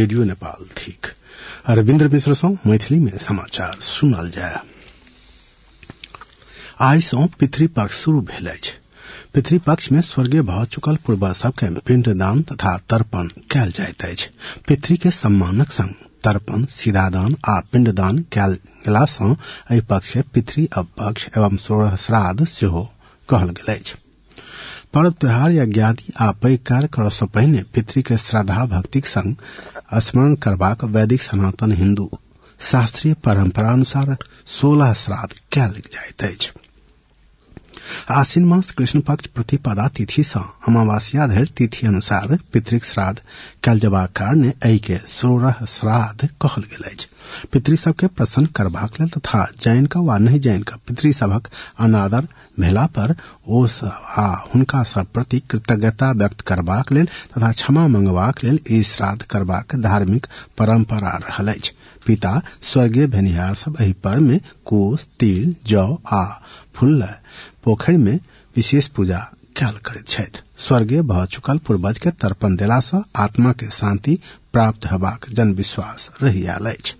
Radio Nepal ठीक अरविन्द्र मिश्र सँ मैथिली में समाचार सुनल जाय। आइ सँ पितृपक्ष शुरू भेल अछि। पितृपक्ष में स्वर्गीय भऽ चुकल पूर्वज सबके पिंडदान तथा तर्पण कयल जाइत अछि। पितृ के सम्मानक संग तर्पण, सीधादान आ पिंडदान कयल गेला सँ एहि पक्ष के पितृ अपक्ष एवं श्राद्ध सेहो कहल गेल अछि। पर्व त्योहार यज्ञादि आ पैघ कार्य करऽ सँ पहिने पितृ के श्रद्धा भक्तिक संग स्मरण करबाक वैदिक सनातन हिन्दू शास्त्रीय परंपरा अनुसार 16 श्राद्ध कयल जाइत अछि। आश्विन मास कृष्ण पक्ष प्रतिपदा तिथि सँ अमावस्या धरि तिथि अनुसार पितृक श्राद्ध कयल जेबाक कारणे एहि के 16 श्राद्ध कहल गेल अछि। पितृ सबके प्रसन्न करबाक लेल तथा जैन का वा नहीं जैन का पितृ सबक अनादर भेला पर ओ आ हुनका सब प्रति कृतज्ञता व्यक्त करबाक लेल तथा क्षमा मंगबाक लेल ई श्राद्ध करबाक धार्मिक परंपरा रहल अछि। पिता स्वर्गीय भेनिहार सब एहि पर्व में कोस, तिल, जौ आ फूल पोखरि में विशेष पूजा कयल करैत छथि। स्वर्गीय भऽ चुकल पूर्वज के तर्पण देला सँ आत्मा के शांति प्राप्त हेबाक जन विश्वास रहि आयल अछि।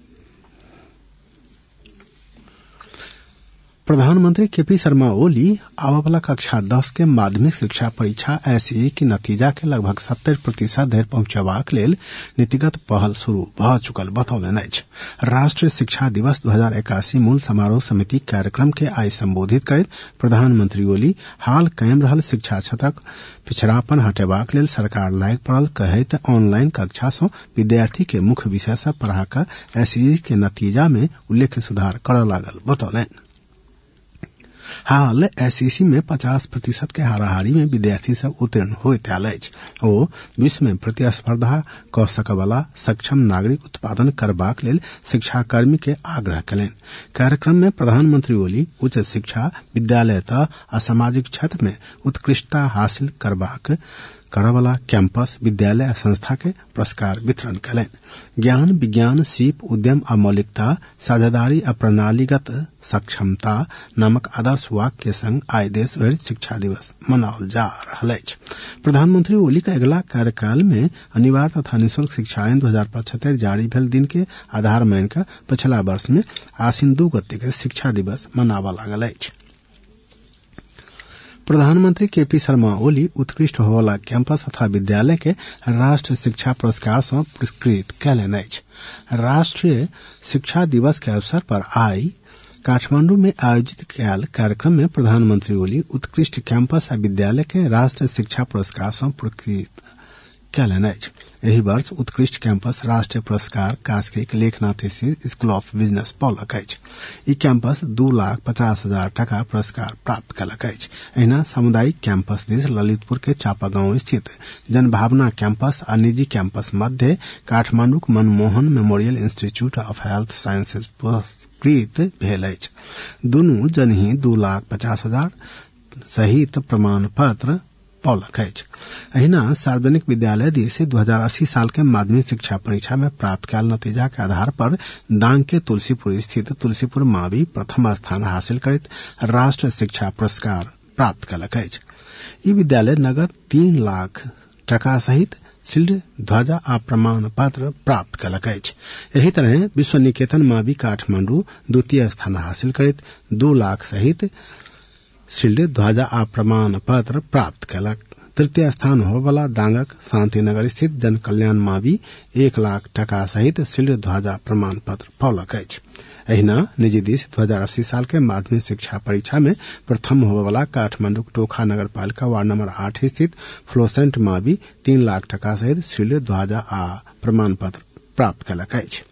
प्रधानमंत्री केपी शर्मा ओली आबयवला कक्षा 10 के माध्यमिक शिक्षा परीक्षा एसईई के नतीजा के लगभग 70% धरि पहुंचेबाक लेल नीतिगत पहल शुरू भऽ चुकल बतौलनि अछि। राष्ट्रीय शिक्षा दिवस 2081 मूल समारोह समिति कार्यक्रम के आइ संबोधित करैत प्रधानमंत्री ओली हाल कायम रहल शिक्षा क्षेत्रक पिछड़ापन हटेबाक लेल सरकार लागि पड़ल कहैत ऑनलाइन कक्षा सँ विद्यार्थी के मुख्य विषय सँ पढ़ा कऽ एसईई के नतीजा में उल्लेख्य सुधार करऽ लागल बतौलनि। हाल एसईसी में 50% के हाराहारी में विद्यार्थी सब उत्तीर्ण होइत आयल अछि। ओ विश्व में प्रतिस्पर्धा कऽ सकयवला सक्षम नागरिक उत्पादन करबाक लेल शिक्षाकर्मी के आग्रह कयलनि। कार्यक्रम में प्रधानमंत्री ओली उच्च शिक्षा, विद्यालय आ सामाजिक क्षेत्र में उत्कृष्टता हासिल करयवला कैंपस, विद्यालय आ संस्था के पुरस्कार वितरण कयलनि। ज्ञान, विज्ञान, सीप, उद्यम आ मौलिकता, साझेदारी आ प्रणालीगत सक्षमता नामक आदर्श वाक्य के संग आइ देश भरि शिक्षा दिवस मनाओल जा रहल अछि। प्रधानमंत्री ओली का अगिला कार्यकाल में अनिवार्य तथा निःशुल्क शिक्षा आइन 2075 जारी भेल दिन के आधार मान कऽ पिछला वर्ष में आश्विन 2 गते के शिक्षा दिवस मनाबऽ लागल अछि। प्रधानमंत्री केपी शर्मा ओली उत्कृष्ट होवला कैंपस तथा विद्यालय के राष्ट्रीय शिक्षा पुरस्कार सँ पुरस्कृत कयलनि अछि। राष्ट्रीय शिक्षा दिवस के अवसर पर आई काठमांडू में आयोजित कयल कार्यक्रम में प्रधानमंत्री ओली उत्कृष्ट कैंपस आ विद्यालय के राष्ट्रीय शिक्षा पुरस्कार सँ पुरस्कृत कयलनि अछि। एहि वर्ष उत्कृष्ट कैंपस राष्ट्रीय पुरस्कार कास्कीक लेखनाथ स्थित स्कूल ऑफ बिजनेस पौलक अछि। ई कैंपस 2,50,000 टका पुरस्कार प्राप्त कयलक अछि। एहिना सामुदायिक कैंपस दिस ललितपुर के चापागांव स्थित जनभावना कैंपस आ निजी कैंपस मध्य काठमांडूक Manmohan memorial institute of health sciences पुरस्कृत भेल अछि। दुनू जनहि 2,50,000 सहित प्रमाण पत्र पौलक अछि। अहिना सार्वजनिक विद्यालय दिस 2080 साल के माध्यमिक शिक्षा परीक्षा में प्राप्त कयल नतीजा के आधार पर दांग के तुलसीपुर स्थित तुलसीपुर मावी प्रथम स्थान हासिल करैत राष्ट्रीय शिक्षा पुरस्कार प्राप्त कयलक अछि। ई विद्यालय नगद 3 लाख टका सहित शील्ड, ध्वजा आ प्रमाण पत्र प्राप्त कयलक अछि। एही तरह विश्व निकेतन मावी काठमांडू द्वितीय स्थान हासिल करैत 2 लाख सहित शील्ड, ध्वजा आ प्रमाण पत्र प्राप्त कयलक। तृतीय स्थान होबला दांगक शांतिनगर स्थित जन कल्याण मावी 1 लाख टका सहित शील्ड, ध्वजा, प्रमाण पत्र पौलक अछि। एहिना निजी दिस 2080 साल के माध्यमिक शिक्षा परीक्षा में प्रथम होबला काठमांडू टोखा नगर पालिका वार्ड नंबर 8 स्थित फ्लोसेंट मावी 3 लाख टका सहित शील्ड, ध्वजा आ प्रमाण पत्र प्राप्त कयलक अछि।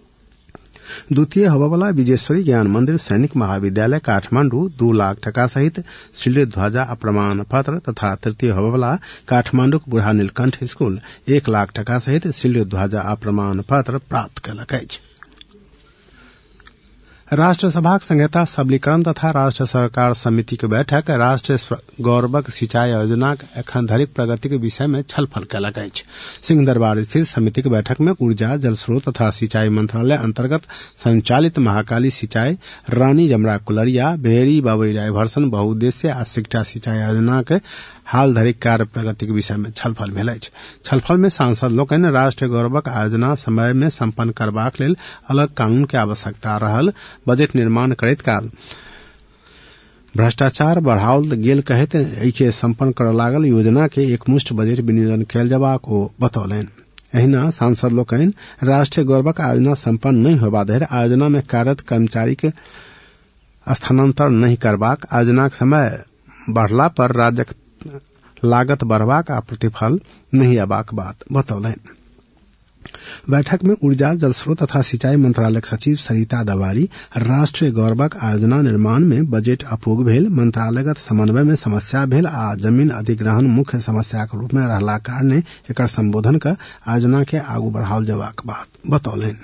द्वितीय होबला विजेश्वरी ज्ञान मंदिर सैनिक महाविद्यालय काठमांडू 2 लाख टका सहित शील्ड, ध्वजा आ प्रमाण पत्र तथा तृतीय होबला काठमांडू बूढ़ा नीलकंठ स्कूल 1 लाख टका सहित शील्ड, ध्वजा आ प्रमाण पत्र प्राप्त कयलक अछि। राष्ट्रसभाक संहिता सबलीकरण तथा राष्ट्र सरकार समिति के बैठक राष्ट्रीय गौरवक सिंचाई योजनाक एखन धरिक प्रगति के विषय में छलफल कयलक अछि। सिंह दरबार स्थित समिति के बैठक में ऊर्जा जल स्रोत तथा सिंचाई मंत्रालय अंतर्गत संचालित महाकाली सिंचाई, रानी जमरा कुलरिया, भेरी बाबई डायवर्सन बहुउद्देश्य आ शिक्षा सिंचाई योजना के हाल धरिक कार्य प्रगति के विषय में छलफल भेल अछि। छलफल में सांसद लोकनि राष्ट्रीय गौरवक योजना समय में संपन्न करबाक लेल अलग कानून के आवश्यकता रहल, बजट निर्माण करैत काल भ्रष्टाचार बढ़ाओल गेल कहैत एहि संपन्न करय लागल योजना के एकमुष्ट बजट विनियोजन कयल जयबाक ओ बतौलनि। एहिना सांसद लोकनि राष्ट्रीय गौरवक योजना संपन्न नहीं होबा धरि योजना में कार्यरत कर्मचारी के स्थानांतरण नहीं करबाक, योजनाक समय बढ़ला पर राज्यक लागत बढ़बाक आ प्रतिफल नहीं अबाक बात बतौलनि। बैठक में ऊर्जा जल स्रोत तथा सिंचाई मंत्रालय सचिव सरिता दवारी राष्ट्रीय गौरवक योजना निर्माण में बजट अपूग भेल, मंत्रालयगत समन्वय में समस्या भेल आ जमीन अधिग्रहण मुख्य समस्या के रूप में रहला कारणे एकर संबोधन कर योजना के आगू बढ़ाओल जयबाक बात बतौलनि।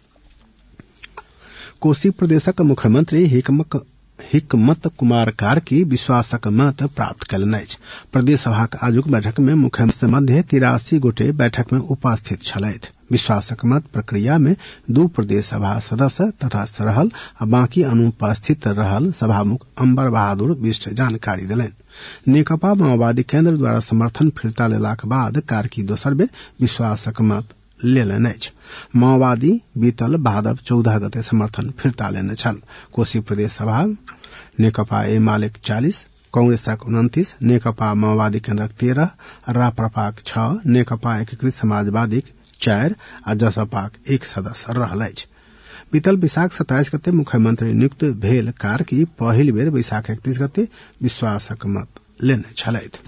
कोसी प्रदेशक मुख्यमंत्री हिकमत कुमार कार्की विश्वासक मत प्राप्त कयलनि अछि। प्रदेश सभाक आजुक बैठक में मुख्यमंत्री मध्य 83 गोटे बैठक में उपस्थित छलथि। विश्वासक मत प्रक्रिया में 2 प्रदेश सभा सदस्य तटस्थ रहल आ बाकी अनुपस्थित रहल सभामुख अंबर बहादुर बिष्ट जानकारी देलनि। नेकपा माओवादी केंद्र द्वारा समर्थन फिरता लेलाक बाद कार्की दोसर बेर विश्वासक मत लेलनि अछि। माओवादी बीतल भादव 14 गते समर्थन फिरता लेने छल। कोसी प्रदेश सभा नेकपा मालेक 40, कांग्रेसक 29, नेकपा माओवादी केंद्रक 13, राप्रपाक 6, नेकपा एकीकृत समाजवादी 4 आ जसपाक 1 सदस्य रहल अछि। बीतल बैसाख 27 गते मुख्यमंत्री नियुक्त भेल कार्की पहिल बेर बैसाख 31 गते विश्वासक मत लेने छलथि।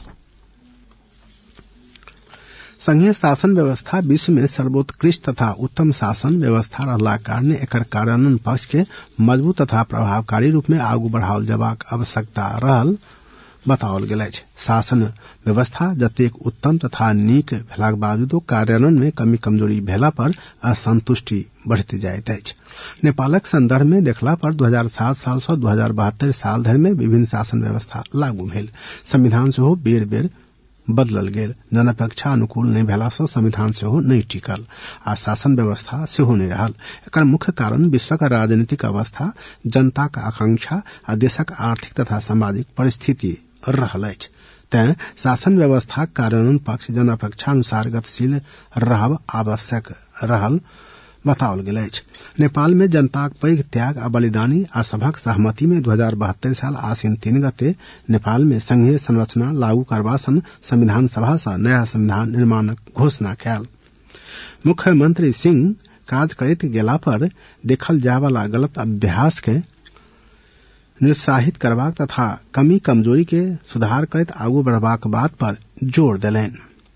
संघीय शासन व्यवस्था विश्व में सर्वोत्कृष्ट तथा उत्तम शासन व्यवस्था रहला कारणे एकर कार्यान्वयन पक्ष के मजबूत तथा प्रभावकारी रूप में आगू बढ़ाओल जयबाक आवश्यकता रहल बताओल गेल अछि। शासन व्यवस्था जतेक उत्तम तथा नीक भेलाक बावजूदो कार्यान्वयन में कमी कमजोरी भेला पर असंतुष्टि बढ़ते जाइत अछि। नेपालक संदर्भ में देखला पर 2007 साल से 2072 साल धरि में विभिन्न शासन व्यवस्था लागू भेल। संविधान सेहो बेर बेर बदलल गेल। जनअपेक्षा अनुकूल नहीं भेला से संविधान सेहो नहीं टिकल आ शासन व्यवस्था सेहो नहीं रहल। एकर मुख्य कारण विश्वक राजनीतिक अवस्था, जनताक आकांक्षा आ देशक आर्थिक तथा सामाजिक परिस्थिति रहल अछि। तें शासन व्यवस्था कार्यान्वयन पक्ष जनअपेक्षा अनुसार गतिशील रहब आवश्यक रहल बताओल गेल अछि। नेपाल में जनताक पैघ त्याग आ बलिदानी आ सभक सहमति में 2072 साल आश्विन 3 गते नेपाल में संघीय संरचना लागू करबा सन संविधान सभा से नया संविधान निर्माणक घोषणा कयल। मुख्यमंत्री सिंह काज करैत गेला पर देखल जाय वाला गलत अभ्यास के निरुत्साहित करबाक तथा कमी कमजोरी के सुधार करैत आगू बढ़बाक बात पर जोर देलनि।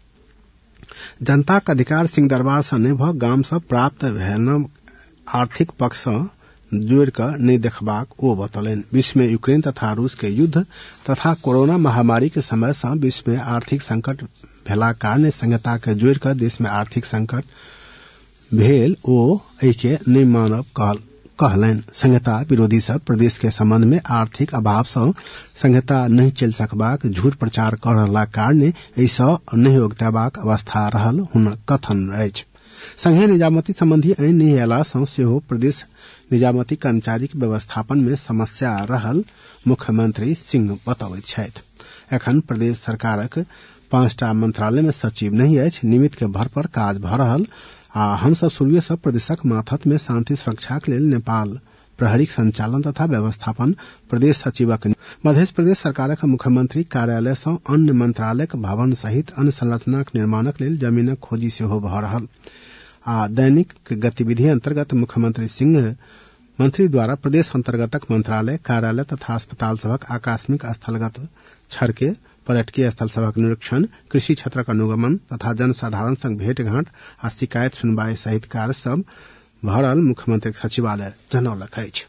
जनताक अधिकार सिंह दरबार से नहीं भ गाम से प्राप्त भेल आर्थिक पक्ष से जोड़ कर नहीं देखबाक ओ बतौलनि। विश्व में यूक्रेन तथा रूस के युद्ध तथा कोरोना महामारी के समय से विश्व में आर्थिक संकट भेला कारणे संहिता के जोड़ कर देश में आर्थिक संकट भेल ओ एके नहीं मानब कहलनि। संहिता विरोधी सब प्रदेश के संबंध में आर्थिक अभाव से संहिता नहीं चल सकबाक झूठ प्रचार कर रहला कारणे ऐसा नहीं उगताबाक अवस्था रहल हुनक कथन अछि। संघीय निजामती संबंधी आईन नहीं अयला से सेहो प्रदेश निजामती कर्मचारी के व्यवस्थापन में समस्या रहल मुख्यमंत्री सिंह बतौलैत छथि। एखन प्रदेश सरकारक 5टा मंत्रालय में सचिव नहीं अछि। निमित्त के भर पर काज भ रहल आ हम सब शुरुए से प्रदेशक माथत में शांति सुरक्षा के लेल नेपाल प्रहरीक संचालन तथा व्यवस्थापन प्रदेश सचिवक मध्य प्रदेश सरकारक मुख्यमंत्री कार्यालय से अन्य मंत्रालयक भवन सहित अन्य संरचनाक निर्माणक लेल जमीनक खोजी सेहो भ रहल आ दैनिक गतिविधि अंतर्गत मुख्यमंत्री सिंह मंत्री द्वारा प्रदेश अंतर्गतक मंत्रालय कार्यालय तथा अस्पताल सभक आकस्मिक स्थलगत छरके पर्यटकीय स्थल सभक निरीक्षण, कृषि क्षेत्रक अनुगमन तथा जनसाधारण संग भेंटघाट आ शिकायत सुनवाई सहित कार्य सब भरल मुख्यमंत्री सचिवालय जनौलक अछि।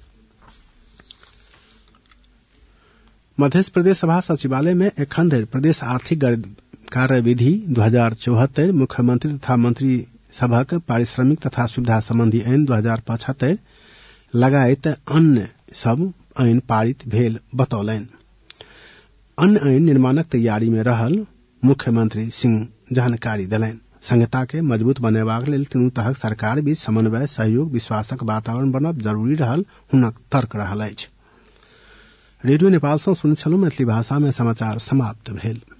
मध्य प्रदेश सभा सचिवालय में एखन धरि प्रदेश आर्थिक कार्यविधि 2074, मुख्यमंत्री तथा मंत्री सभक पारिश्रमिक तथा सुविधा संबंधी आईन 2075, लगायत अन्य सब ऐन पारित भेल बतौलनि। अन्य ऐन निर्माणक तैयारी में रहल मुख्यमंत्री सिंह जानकारी देलनि। संहिता के मजबूत बनेबाक लेल तीनू तहक सरकार बीच समन्वय, सहयोग, विश्वासक वातावरण बनब जरूरी रहल हुनक तर्क रहल अछि। रेडियो नेपाल सँ सुनैत छलहुँ। मैथिली भाषा में समाचार समाप्त भेल।